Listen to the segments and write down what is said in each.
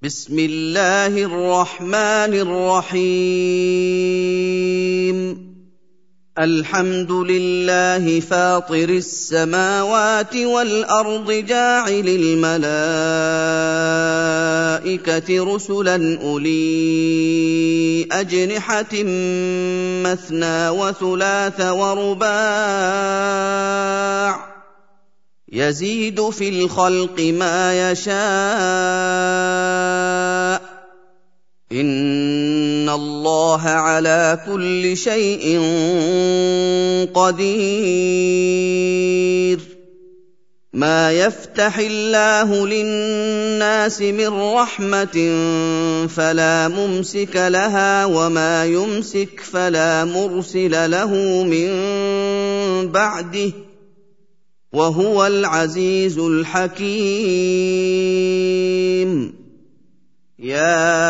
بسم الله الرحمن الرحيم الحمد لله فاطر السماوات والأرض جاعل الملائكة رسلا أولي أجنحة مثنى وثلاث ورباع يزيد في الخلق ما يشاء إن الله على كل شيء قدير ما يفتح الله للناس من رحمة فلا ممسك لها وما يمسك فلا مرسل له من بعده وهو العزيز الحكيم يا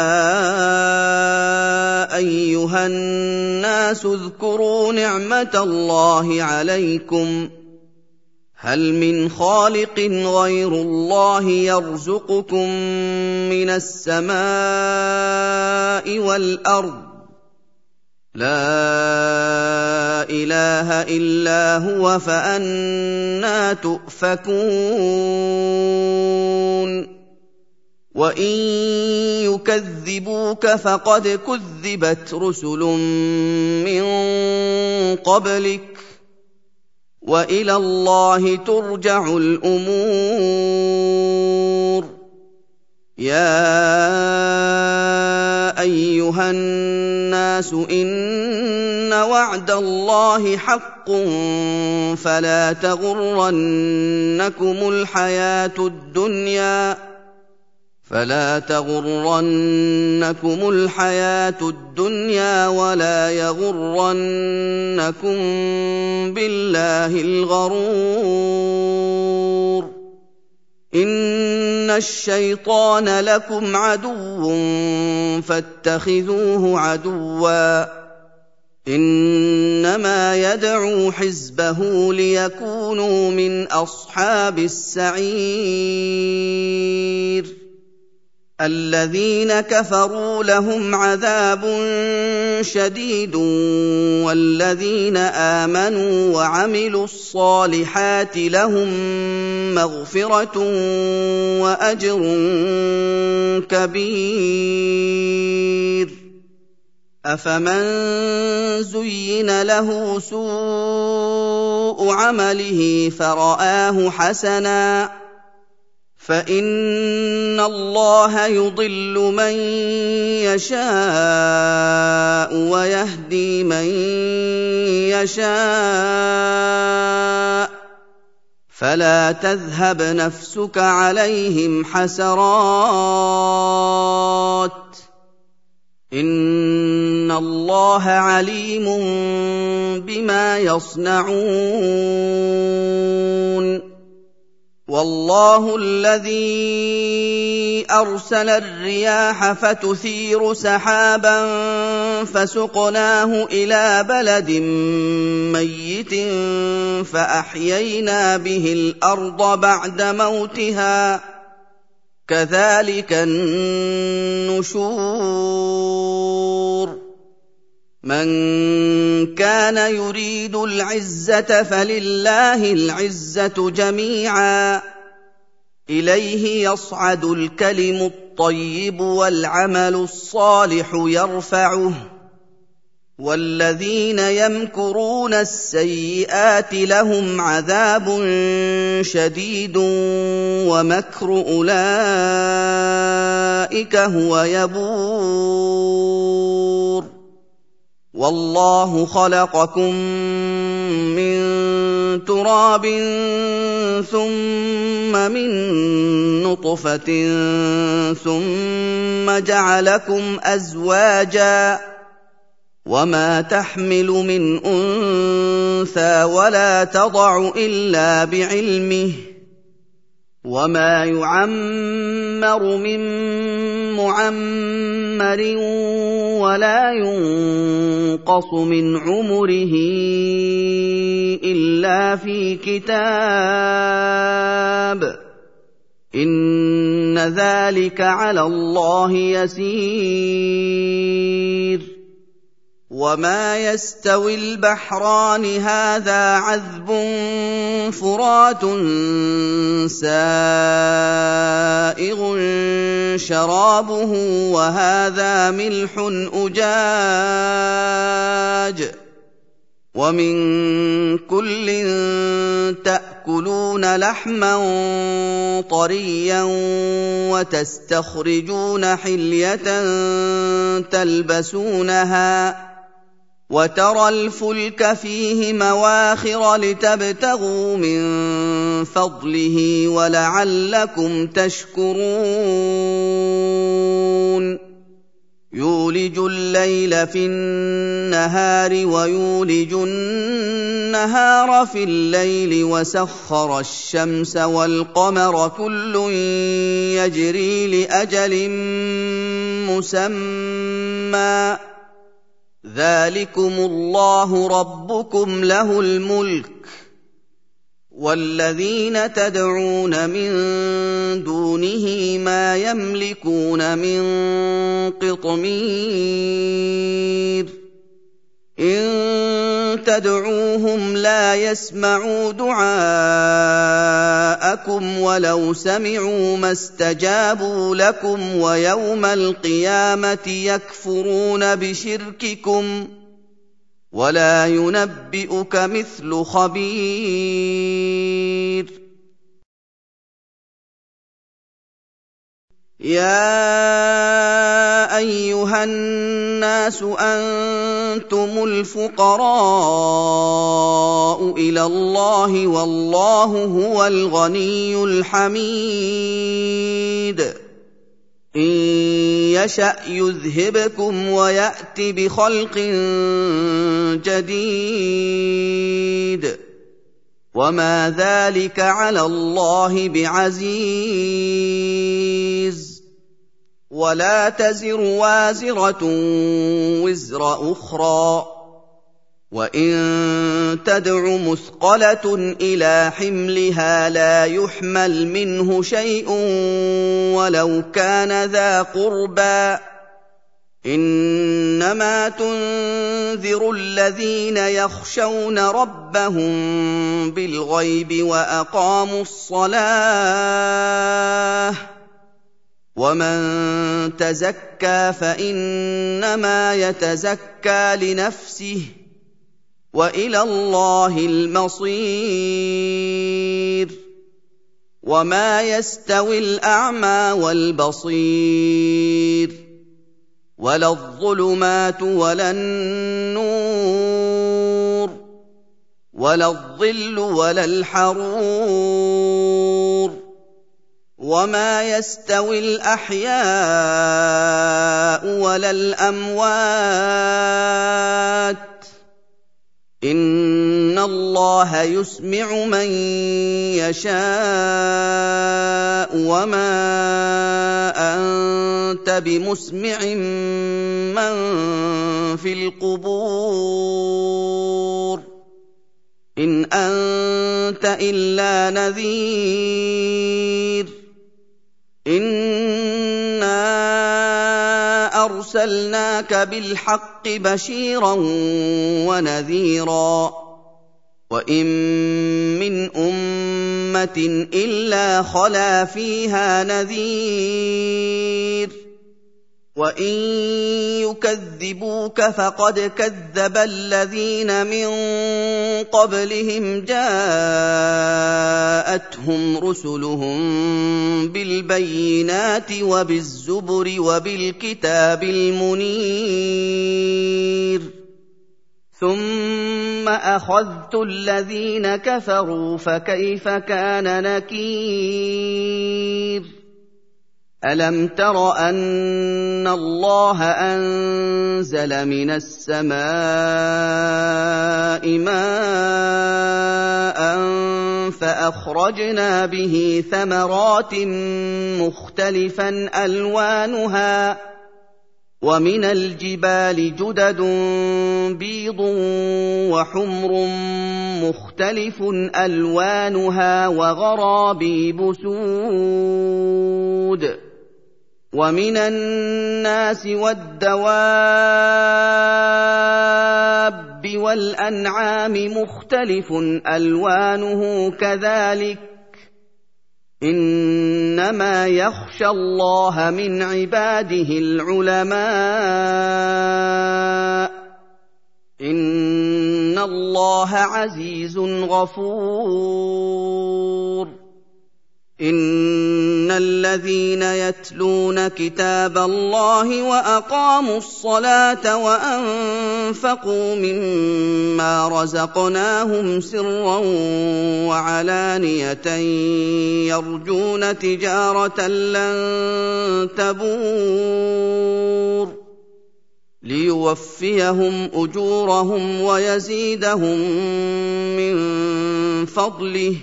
أيها الناس اذكروا نعمة الله عليكم هل من خالق غير الله يرزقكم من السماء والأرض لا إله إلا هو فأنى تؤفكون وإن يكذبوك فقد كذبت رسل من قبلك وإلى الله ترجع الأمور يا أيها الناس إن وعد الله حق فلا تغرنكم الحياة الدنيا ولا يغرنكم بالله الغرور إن الشيطان لكم عدو فاتخذوه عدوا إنما يدعو حزبه ليكونوا من أصحاب السعير الذين كفروا لهم عذاب شديد والذين آمنوا وعملوا الصالحات لهم مغفرة وأجر كبير أفمن زين له سوء عمله فرآه حسنا فإن الله يضل من يشاء ويهدي من يشاء فلا تذهب نفسك عليهم حسرات إن الله عليم بما يصنعون والله الذي أرسل الرياح فتثير سحابا فسقناه إلى بلد ميت فأحيينا به الأرض بعد موتها كذلك النشور من كان يريد العزة فلله العزة جميعا إليه يصعد الكلم الطيب والعمل الصالح يرفعه والذين يمكرون السيئات لهم عذاب شديد ومكر أولئك هو يبور والله خلقكم من تراب ثم من نطفة ثم جعلكم أزواجا وما تحمل من أنثى ولا تضع إلا بعلمه وما يعمر من معمر ولا ينقص من عمره إلا في كتاب إِنَّ ذَلِكَ عَلَى اللَّهِ يَسِيرٌ وَمَا يَسْتَوِي الْبَحْرَانِ هَٰذَا عَذْبٌ فُرَاتٌ سَائِغٌ شَرَابُهُ وَهَٰذَا مِلْحٌ أُجَاجٌ وَمِن كُلٍّ تَأْكُلُونَ لَحْمًا طَرِيًّا وَتَسْتَخْرِجُونَ حِلْيَةً تَلْبَسُونَهَا وَتَرَى الْفُلْكَ فِيهِ مَوَاخِرَ لِتَبْتَغُوا مِن فَضْلِهِ وَلَعَلَّكُمْ تَشْكُرُونَ يُولِجُ اللَّيْلَ فِي النَّهَارِ وَيُولِجُ النَّهَارَ فِي اللَّيْلِ وَسَخَّرَ الشَّمْسَ وَالْقَمَرَ كُلٌّ يَجْرِي لِأَجَلٍ مُّسَمًّى ۚ ذَٰلِكُمُ اللَّهُ رَبُّكُمْ لَهُ الْمُلْكُ ۚ وَالَّذِينَ تَدْعُونَ مِن دُونِهِ مَا يَمْلِكُونَ مِن قِطْمِيرٍ إِن تَدْعُوهُمْ لَا يَسْمَعُوا دُعَاءَكُمْ وَلَوْ سَمِعُوا مَا اسْتَجَابُوا لَكُمْ وَيَوْمَ الْقِيَامَةِ يَكْفُرُونَ بِشِرْكِكُمْ ۚ وَلَا يُنَبِّئُكَ مِثْلُ خَبِيرٍ يَا أَيُّهَا النَّاسُ أَنتُمُ الْفُقَرَاءُ إِلَى اللَّهِ وَاللَّهُ هُوَ الْغَنِيُّ الْحَمِيدُ إِن يَشَأْ يُذْهِبْكُمْ وَيَأْتِ بِخَلْقٍ جَدِيدٍ وَمَا ذَلِكَ عَلَى اللَّهِ بِعَزِيزٍ وَلَا تَزِرُ وَازِرَةٌ وِزْرَ أُخْرَىٰ وَإِن تَدْعُ مُثْقَلَةٌ إِلَىٰ حِمْلِهَا لَا يُحْمَلْ مِنْهُ شَيْءٌ وَلَوْ كَانَ ذَا قُرْبَىٰ ۗ إِنَّمَا تُنذِرُ الَّذِينَ يَخْشَوْنَ رَبَّهُم بِالْغَيْبِ وَأَقَامُوا الصَّلَاةَ ۚ وَمَن تَزَكَّىٰ فَإِنَّمَا يَتَزَكَّىٰ لِنَفْسِهِ ۚ وَإِلَى اللَّهِ الْمَصِيرُ وَمَا يَسْتَوِي الْأَعْمَىٰ وَالْبَصِيرُ وَلَا الظُّلُمَاتُ وَلَا النُّورُ وَلَا الظِّلُّ وَلَا الْحَرُورُ وَمَا يَسْتَوِي الْأَحْيَاءُ وَلَا الْأَمْوَاتُ ۚ إِنَّ اللَّهَ يُسْمِعُ مَن يَشَاءُ وَمَا أَنتَ بِمُسْمِعٍ مَّن فِي الْقُبُورِ إِنْ أَنتَ إِلَّا نَذِيرٌ إِنَّا أَرْسَلْنَاكَ بِالْحَقِّ بَشِيرًا وَنَذِيرًا وَإِن مِّنْ أُمَّةٍ إِلَّا خَلَا فِيهَا نَذِيرٌ وَإِن يُكَذِّبُوكَ فَقَدْ كَذَّبَ الَّذِينَ مِن قَبْلِهِمْ جَاءَتْهُمْ رُسُلُهُم بِالْبَيِّنَاتِ وَبِالزُّبُرِ وَبِالْكِتَابِ الْمُنِيرِ ثُمَّ أَخَذْتُ الَّذِينَ كَفَرُوا فَكَيْفَ كَانَ نَكِيرِ أَلَمْ تَرَ أَنَّ اللَّهَ أَنزَلَ مِنَ السَّمَاءِ مَاءً فَأَخْرَجْنَا بِهِ ثَمَرَاتٍ مُخْتَلِفًا أَلْوَانُهَا وَمِنَ الْجِبَالِ جُدَدٌ بِيضٌ وَحُمْرٌ مُّخْتَلِفٌ أَلْوَانُهَا وَغَرَابِيبُ سُودٌ وَمِنَ النَّاسِ وَالدَّوَابِّ وَالْأَنْعَامِ مُخْتَلِفٌ أَلْوَانُهُ كَذَٰلِكَ إِنَّمَا يَخْشَى اللَّهَ مِنْ عِبَادِهِ الْعُلَمَاءُ ۗ إِنَّ اللَّهَ عَزِيزٌ غَفُورٌ إِنَّ الَّذِينَ يَتْلُونَ كِتَابَ اللَّهِ وَأَقَامُوا الصَّلَاةَ وَأَنفَقُوا مِمَّا رَزَقْنَاهُمْ سِرًّا وَعَلَانِيَةً يَرْجُونَ تِجَارَةً لَّن تَبُورَ لِيُوَفِّيَهُمْ أُجُورَهُمْ وَيَزِيدَهُم مِّن فَضْلِهِ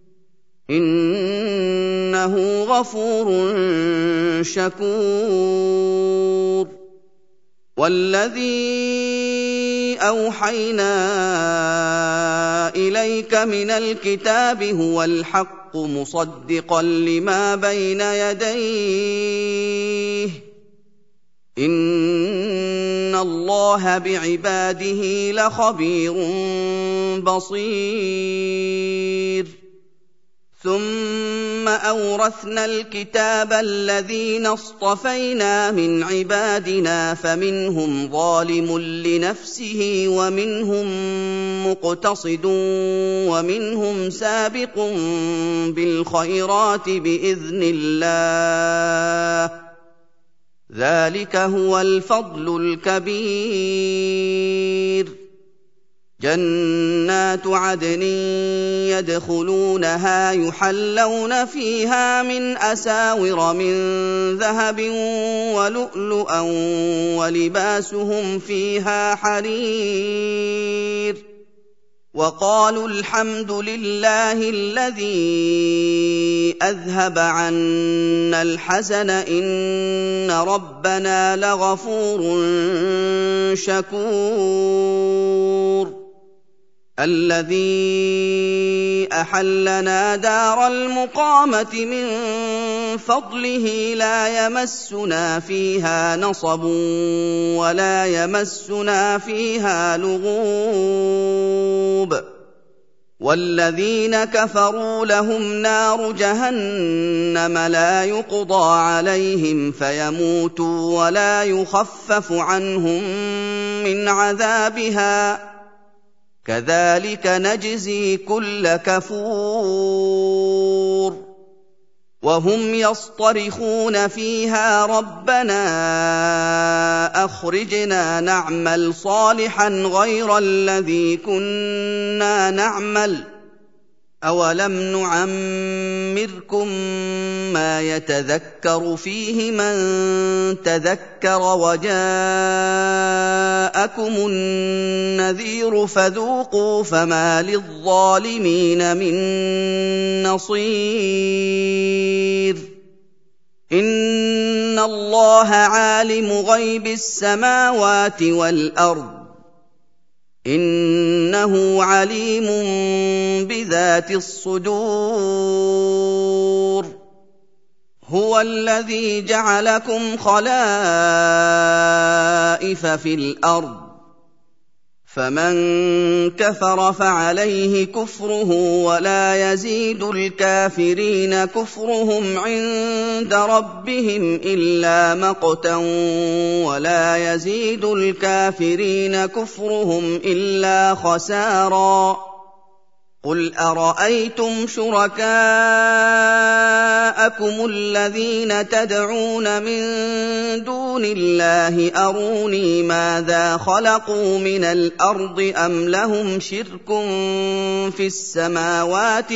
إِنَّهُ غَفُورٌ شَكُورٌ وَالَّذِي أَوْحَيْنَا إِلَيْكَ مِنَ الْكِتَابِ هُوَ الْحَقُّ مُصَدِّقًا لِّمَا بَيْنَ يَدَيْهِ ۗ إِنَّ اللَّهَ بِعِبَادِهِ لَخَبِيرٌ بَصِيرٌ ثُمَّ أَوْرَثْنَا الْكِتَابَ الَّذِينَ اصْطَفَيْنَا مِنْ عِبَادِنَا فَمِنْهُمْ ظَالِمٌ لِّنَفْسِهِ وَمِنْهُم مُّقْتَصِدٌ وَمِنْهُمْ سَابِقٌ بِالْخَيْرَاتِ بِإِذْنِ اللَّهِ ۚ ذَٰلِكَ هُوَ الْفَضْلُ الْكَبِيرُ جَنَّاتُ عَدْنٍ يَدْخُلُونَهَا يُحَلَّوْنَ فِيهَا مِنْ أَسَاوِرَ مِن ذَهَبٍ وَلُؤْلُؤًا وَلِبَاسُهُمْ فِيهَا حَرِيرٌ وَقَالُوا الْحَمْدُ لِلَّهِ الَّذِي أَذْهَبَ عَنَّا الْحَزَنَ إِنَّ رَبَّنَا لَغَفُورٌ شَكُورٌ الَّذِي أَحَلَّنَا دَارَ الْمُقَامَةِ مِن فَضْلِهِ لَا يَمَسُّنَا فِيهَا نَصَبٌ وَلَا يَمَسُّنَا فِيهَا لُغُوبٌ وَالَّذِينَ كَفَرُوا لَهُمْ نَارُ جَهَنَّمَ لَا يُقْضَىٰ عَلَيْهِمْ فَيَمُوتُوا وَلَا يُخَفَّفُ عَنْهُم مِّنْ عَذَابِهَا ۚ كَذَٰلِكَ نَجْزِي كُلَّ كَفُورٍ وَهُمْ يَصْطَرِخُونَ فِيهَا رَبَّنَا أَخْرِجْنَا نَعْمَلْ صَالِحًا غَيْرَ الَّذِي كُنَّا نَعْمَلُ ۚ أَوَلَمْ نُعَمِّرْكُم مَّا يَتَذَكَّرُ فِيهِ مَن تَذَكَّرَ وَجَاءَكُمُ النَّذِيرُ فَذُوقُوا فَمَا لِلظَّالِمِينَ مِن نَّصِيرٍ إِنَّ اللَّهَ عَالِمُ غَيْبِ السَّمَاوَاتِ وَالْأَرْضِ إِنَّهُ عَلِيمٌ بِذَاتِ الصُّدُورِ هُوَ الَّذِي جَعَلَكُمْ خَلَائِفَ فِي الْأَرْضِ ۚ فَمَن كَفَرَ فَعَلَيْهِ كُفْرُهُ وَلَا يَزِيدُ الْكَافِرِينَ كُفْرُهُمْ عِندَ رَبِّهِمْ إِلَّا مَقْتًا وَلَا يَزِيدُ الْكَافِرِينَ كُفْرُهُمْ إِلَّا خَسَارًا قُلْ أَرَأَيْتُمْ شُرَكَاءَكُمُ الَّذِينَ تَدْعُونَ مِن دُونِ اللَّهِ أَرُونِي مَاذَا خَلَقُوا مِنَ الْأَرْضِ أَمْ لَهُمْ شِرْكٌ فِي السَّمَاوَاتِ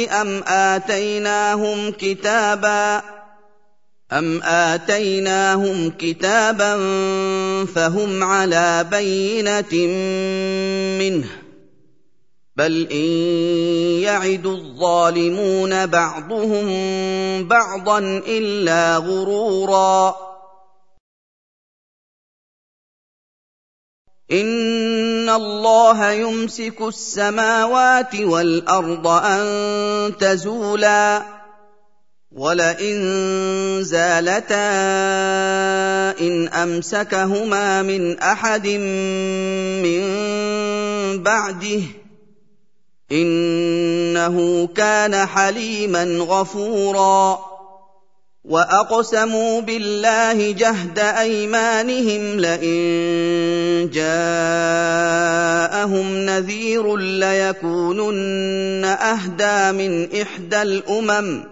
أَمْ آتَيْنَاهُمْ كِتَابًا فَهُمْ عَلَىٰ بَيِّنَةٍ مِّنْهُ ۚ بَلْ إِن يَعِدُ الظَّالِمُونَ بَعْضُهُم بَعْضًا إِلَّا غُرُورًا إِنَّ اللَّهَ يُمْسِكُ السَّمَاوَاتِ وَالْأَرْضَ أَن تَزُولَا وَلَئِن زَالَتَا إِنْ أَمْسَكَهُمَا مِنْ أَحَدٍ مِّن بَعْدِهِ ۚ إِنَّهُ كَانَ حَلِيمًا غَفُورًا وَأَقْسَمُوا بِاللَّهِ جَهْدَ أَيْمَانِهِمْ لَئِن جَاءَهُمْ نَذِيرٌ لَّيَكُونُنَّ أَهْدَىٰ مِنْ إِحْدَى الْأُمَمِ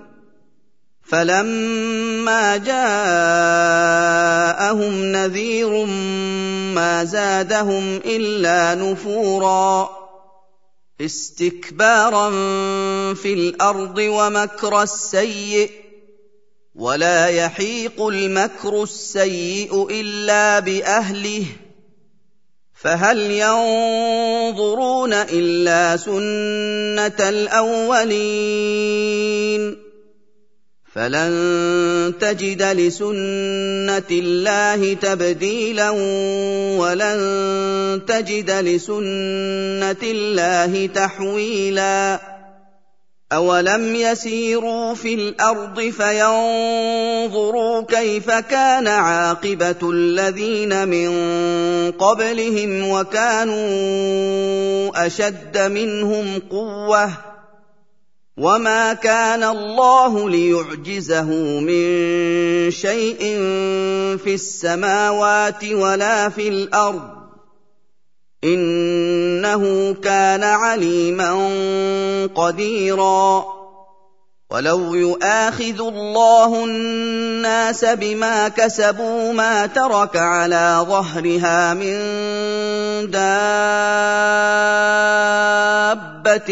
فَلَمَّا جَاءَهُمْ نَذِيرٌ مَّا زَادَهُمْ إِلَّا نُفُورًا اسْتِكْبَارًا فِي الْأَرْضِ وَمَكْرَ السَّيِّئِ ۚ وَلَا يَحِيقُ الْمَكْرُ السَّيِّئُ إِلَّا بِأَهْلِهِ ۚ فَهَلْ يَنظُرُونَ إِلَّا سُنَّتَ الْأَوَّلِينَ فَلَن تَجِدَ لِسُنَّةِ اللَّهِ تَبْدِيلًا وَلَن تَجِدَ لِسُنَّةِ اللَّهِ تَحْوِيلًا أَوَلَمْ يَسِيرُوا فِي الْأَرْضِ فَيَنظُرُوا كَيْفَ كَانَ عَاقِبَةُ الَّذِينَ مِن قَبْلِهِمْ وَكَانُوا أَشَدَّ مِنْهُمْ قُوَّةً ۚ وَمَا كَانَ اللَّهُ لِيُعْجِزَهُ مِن شَيْءٍ فِي السَّمَاوَاتِ وَلَا فِي الْأَرْضِ ۚ إِنَّهُ كَانَ عَلِيمًا قَدِيرًا وَلَوْ يُؤَاخِذُ اللَّهُ النَّاسَ بِمَا كَسَبُوا مَا تَرَكَ عَلَىٰ ظَهْرِهَا مِن دَابَّةٍ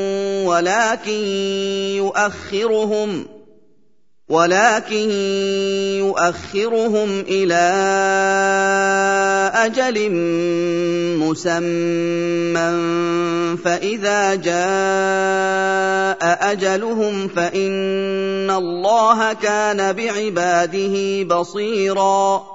وَلَٰكِن يُؤَخِّرُهُمْ إِلَىٰ أَجَلٍ مُّسَمًّى ۖ فَإِذَا جَاءَ أَجَلُهُمْ فَإِنَّ اللَّهَ كَانَ بِعِبَادِهِ بَصِيرًا